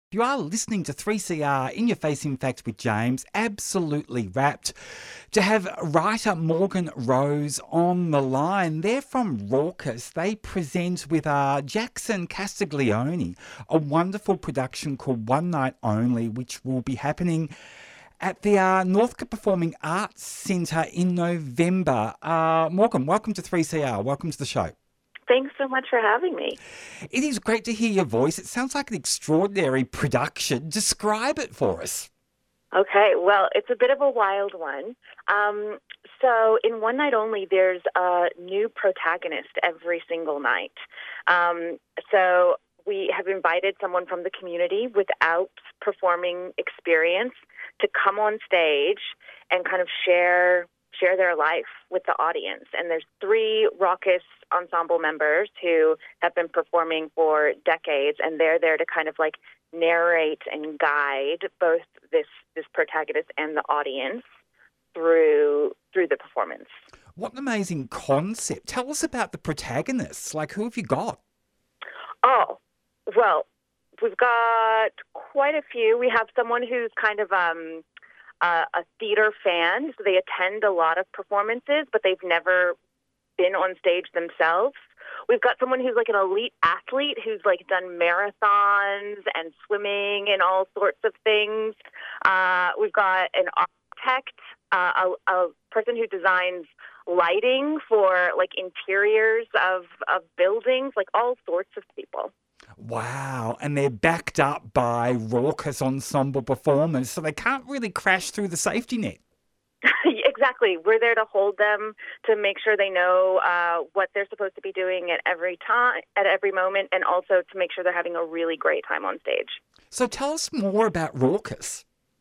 You are listening to 3CR In Your Face in Fact with James, absolutely wrapped to have writer Morgan Rose on the line. They're from Raucous. They present with Jackson Castiglione, a wonderful production called One Night Only, which will be happening at the Northcote Performing Arts Centre in November. Morgan, welcome to 3CR. Welcome to the show. Thanks so much for having me. It is great to hear your voice. It sounds like an extraordinary production. Describe it for us. Okay, well, it's a bit of a wild one. So in One Night Only, there's a new protagonist every single night. So we have invited someone from the community without performing experience to come on stage and kind of share their life with the audience. And there's 3 Raucous ensemble members who have been performing for decades, and they're there to kind of like narrate and guide both this protagonist and the audience through the performance. What an amazing concept. Tell us about the protagonists. Like, who have you got? Oh, well, we've got quite a few. We have someone who's kind of a theater fan, so they attend a lot of performances, but they've never been on stage themselves. We've got someone who's like an elite athlete who's like done marathons and swimming and all sorts of things. We've got an architect, a person who designs lighting for like interiors of buildings, like all sorts of people. Wow, and they're backed up by Raucous ensemble performers, so they can't really crash through the safety net. Exactly. We're there to hold them, to make sure they know what they're supposed to be doing at every time, at every moment, and also to make sure they're having a really great time on stage. So tell us more about Raucous.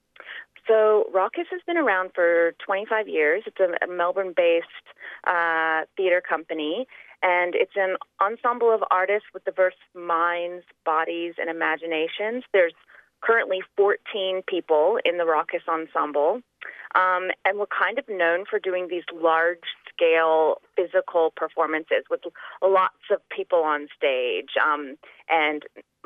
So Raucous has been around for 25 years. It's a Melbourne-based theater company, and it's an ensemble of artists with diverse minds, bodies, and imaginations. There's currently 14 people in the Raucous ensemble, and we're kind of known for doing these large-scale physical performances with lots of people on stage, and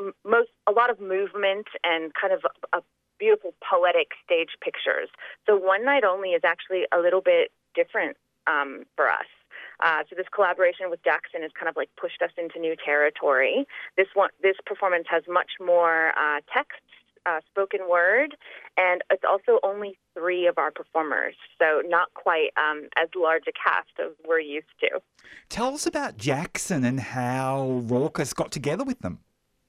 a lot of movement and kind of a beautiful poetic stage pictures. So One Night Only is actually a little bit different for us. So this collaboration with Jackson has kind of like pushed us into new territory. This performance has much more text, spoken word, and it's also only 3 of our performers, so not quite as large a cast as we're used to. Tell us about Jackson and how Raucous got together with them.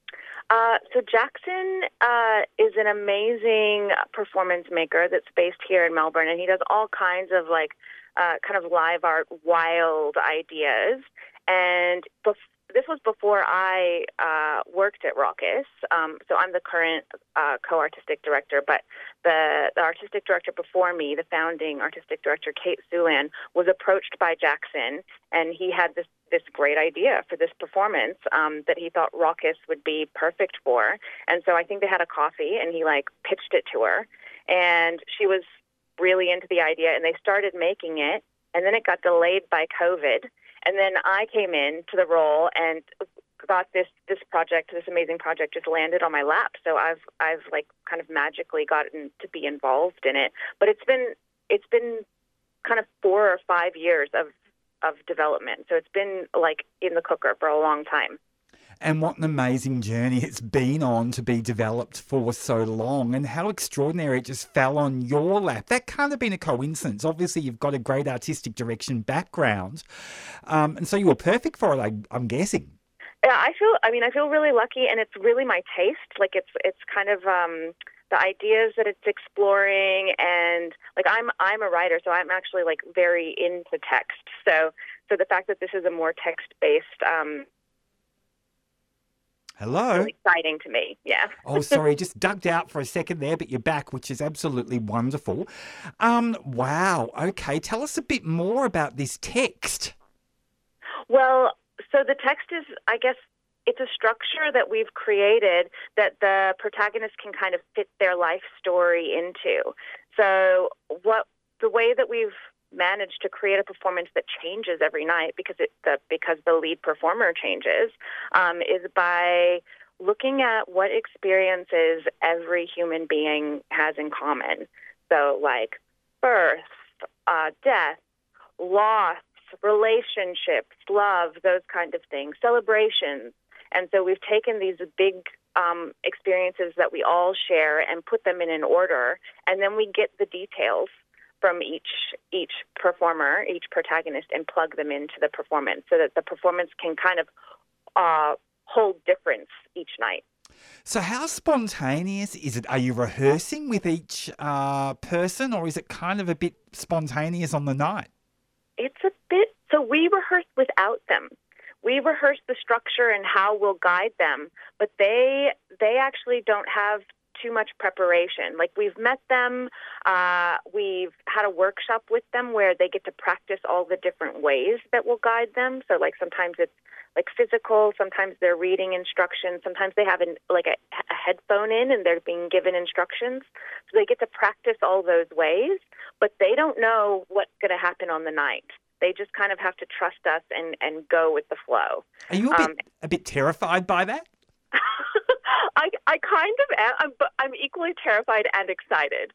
So Jackson is an amazing performance maker that's based here in Melbourne, and he does all kinds of like kind of live art, wild ideas. And this was before I worked at Raucous. So I'm the current co-artistic director, but the artistic director before me, the founding artistic director, Kate Sulan, was approached by Jackson, and he had this great idea for this performance that he thought Raucous would be perfect for. And so I think they had a coffee, and he like pitched it to her, and she was really into the idea, and they started making it, and then it got delayed by COVID. And then I came in to the role and got this project, this amazing project, just landed on my lap. So I've like kind of magically gotten to be involved in it. But it's been kind of 4 or 5 years of development. So it's been like in the cooker for a long time. And what an amazing journey it's been on to be developed for so long, and how extraordinary it just fell on your lap. That can't have been a coincidence. Obviously, you've got a great artistic direction background, and so you were perfect for it, I'm guessing. Yeah, I feel really lucky, and it's really my taste. Like it's kind of the ideas that it's exploring, and like I'm a writer, so I'm actually like very into text. So the fact that this is a more text-based Hello? really exciting to me, yeah. Oh, sorry, just ducked out for a second there, but you're back, which is absolutely wonderful. Wow, okay, tell us a bit more about this text. Well, so the text is, I guess, it's a structure that we've created that the protagonist can kind of fit their life story into. So the way that we've managed to create a performance that changes every night because the lead performer changes is by looking at what experiences every human being has in common. So, like birth, death, loss, relationships, love, those kind of things, celebrations. And so we've taken these big experiences that we all share and put them in an order, and then we get the details from each performer, each protagonist, and plug them into the performance so that the performance can kind of hold difference each night. So how spontaneous is it? Are you rehearsing with each person, or is it kind of a bit spontaneous on the night? It's a bit, so we rehearse without them. We rehearse the structure and how we'll guide them, but they actually don't have too much preparation. Like, we've met them, we've had a workshop with them where they get to practice all the different ways that we'll guide them. So, like, sometimes it's like physical, sometimes they're reading instructions, sometimes they have a headphone in and they're being given instructions. So they get to practice all those ways, but they don't know what's going to happen on the night. They just kind of have to trust us and go with the flow. Are you a bit terrified by that? I kind of am, but I'm equally terrified and excited.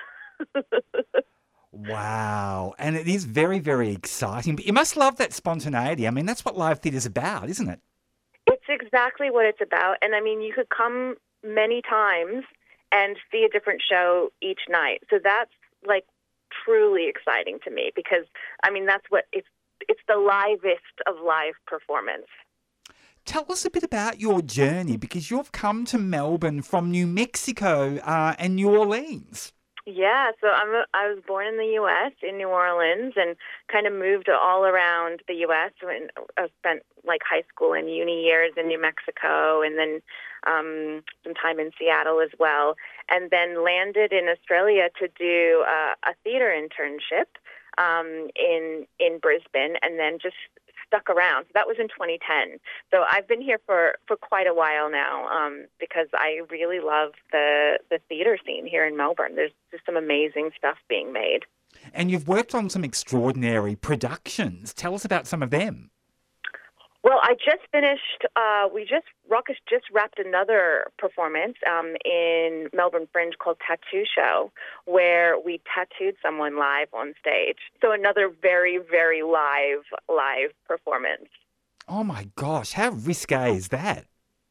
Wow. And it is very, very exciting. But you must love that spontaneity. I mean, that's what live theatre's about, isn't it? It's exactly what it's about. And I mean, you could come many times and see a different show each night. So that's like truly exciting to me because, I mean, that's what it's the livest of live performance. Tell us a bit about your journey, because you've come to Melbourne from New Mexico and New Orleans. Yeah, so I was born in the U.S., in New Orleans, and kind of moved all around the U.S. When I spent like high school and uni years in New Mexico, and then some time in Seattle as well, and then landed in Australia to do a theater internship in Brisbane, and then just stuck around. So that was in 2010. So I've been here for quite a while now because I really love the theater scene here in Melbourne. There's just some amazing stuff being made. And you've worked on some extraordinary productions. Tell us about some of them. Well, I just finished, Ruckus just wrapped another performance in Melbourne Fringe called Tattoo Show, where we tattooed someone live on stage. So another very, very live performance. Oh my gosh, how risque is that?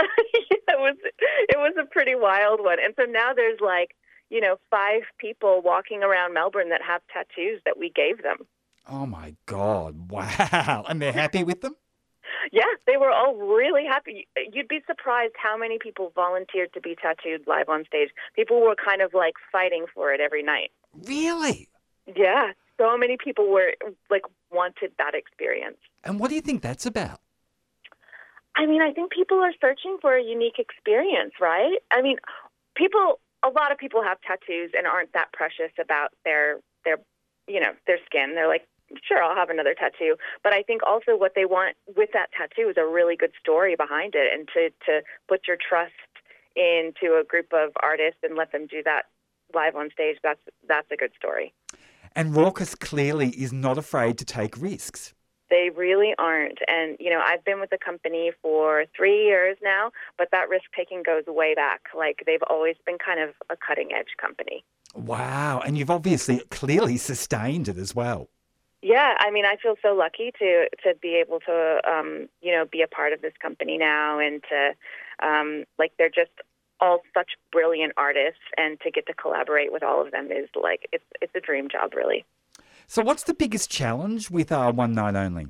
It was a pretty wild one. And so now there's 5 people walking around Melbourne that have tattoos that we gave them. Oh my God, wow. And they're happy with them? Yeah, they were all really happy. You'd be surprised how many people volunteered to be tattooed live on stage. People were kind of like fighting for it every night. Really? Yeah, so many people were wanted that experience. And what do you think that's about? I mean, I think people are searching for a unique experience, right? I mean, a lot of people have tattoos and aren't that precious about their skin. They're like, sure, I'll have another tattoo. But I think also what they want with that tattoo is a really good story behind it, and to put your trust into a group of artists and let them do that live on stage, that's a good story. And Raucous clearly is not afraid to take risks. They really aren't. And, I've been with the company for 3 years now, but that risk-taking goes way back. Like, they've always been kind of a cutting-edge company. Wow. And you've obviously clearly sustained it as well. Yeah, I mean, I feel so lucky to be able to, be a part of this company now, and to, they're just all such brilliant artists, and to get to collaborate with all of them is it's a dream job, really. So what's the biggest challenge with One Night Only?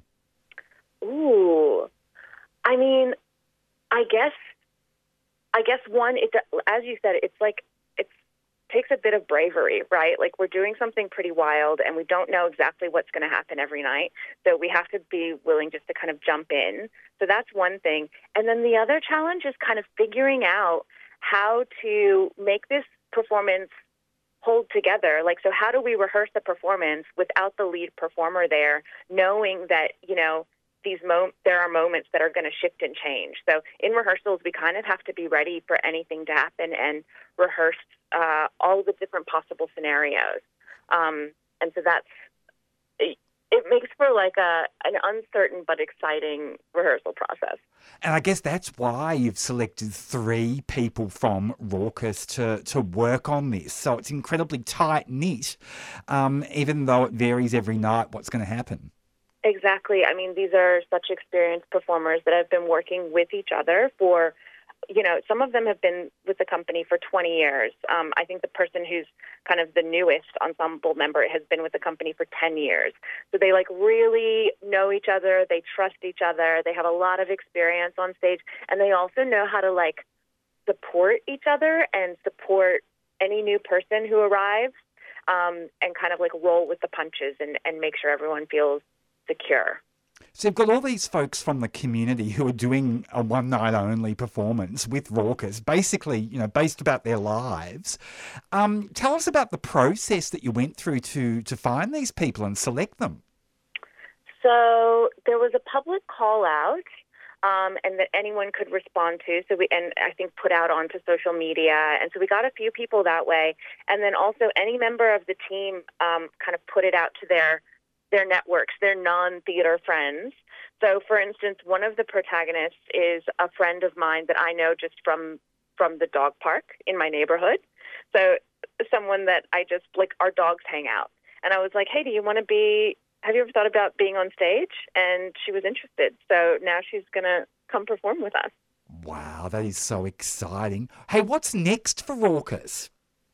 Ooh, I mean, I guess one, as you said, it's like, takes a bit of bravery, right? Like, we're doing something pretty wild and we don't know exactly what's going to happen every night. So we have to be willing just to kind of jump in. So that's one thing. And then the other challenge is kind of figuring out how to make this performance hold together. Like, so how do we rehearse the performance without the lead performer there, knowing that, there are moments that are going to shift and change. So in rehearsals, we kind of have to be ready for anything to happen and rehearse all the different possible scenarios. And so it makes for like an uncertain but exciting rehearsal process. And I guess that's why you've selected 3 people from Raucous to work on this. So it's incredibly tight-knit, even though it varies every night what's going to happen. Exactly. I mean, these are such experienced performers that have been working with each other for, some of them have been with the company for 20 years. I think the person who's kind of the newest ensemble member has been with the company for 10 years. So they really know each other. They trust each other. They have a lot of experience on stage, and they also know how to support each other and support any new person who arrives, and kind of roll with the punches and make sure everyone feels secure. So you've got all these folks from the community who are doing a one-night-only performance with Raucous, basically, based about their lives. Tell us about the process that you went through to find these people and select them. So there was a public call-out, and that anyone could respond to. And I think put out onto social media. And so we got a few people that way. And then also any member of the team kind of put it out to their networks, their non-theater friends. So, for instance, one of the protagonists is a friend of mine that I know just from the dog park in my neighborhood. So someone that I just, our dogs hang out. And I was like, hey, have you ever thought about being on stage? And she was interested. So now she's going to come perform with us. Wow, that is so exciting. Hey, what's next for Raucous?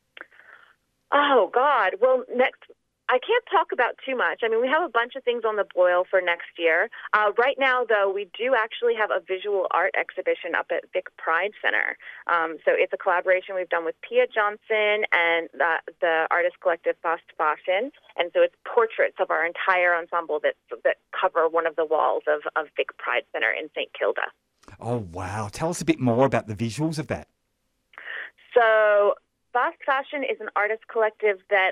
Oh, God. Well, next... I can't talk about too much. I mean, we have a bunch of things on the boil for next year. Right now, though, we do actually have a visual art exhibition up at Vic Pride Center. So it's a collaboration we've done with Pia Johnson and the artist collective Fast Fashion. And so it's portraits of our entire ensemble that cover one of the walls of Vic Pride Center in St. Kilda. Oh, wow. Tell us a bit more about the visuals of that. So Fast Fashion is an artist collective that...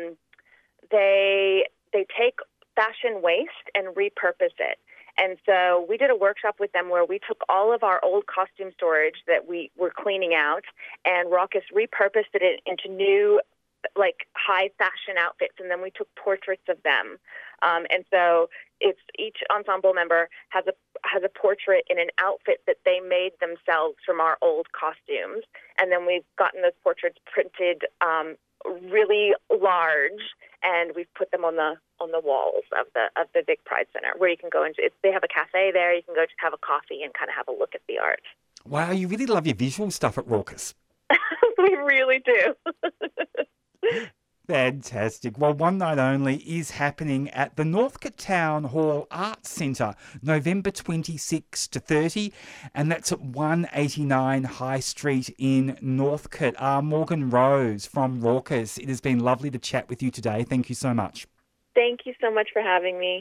They take fashion waste and repurpose it. And so we did a workshop with them where we took all of our old costume storage that we were cleaning out, and Raucous repurposed it into new, high fashion outfits, and then we took portraits of them. And so it's each ensemble member has a portrait in an outfit that they made themselves from our old costumes, and then we've gotten those portraits printed really large, and we've put them on the walls of the Vic Pride Center, where you can go into. They have a cafe there. You can go just have a coffee and kind of have a look at the art. Wow, you really love your visual stuff at Raucous. We really do. Fantastic. Well, One Night Only is happening at the Northcote Town Hall Arts Centre, November 26 to 30, and that's at 189 High Street in Northcote. Morgan Rose from Raucous, it has been lovely to chat with you today. Thank you so much. Thank you so much for having me.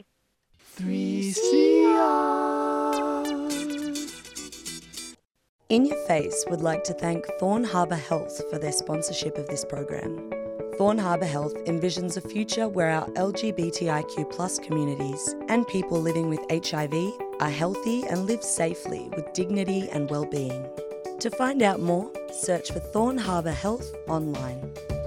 3CR. In Your Face would like to thank Thorn Harbour Health for their sponsorship of this program. Thorn Harbour Health envisions a future where our LGBTIQ+ communities and people living with HIV are healthy and live safely with dignity and well-being. To find out more, search for Thorn Harbour Health online.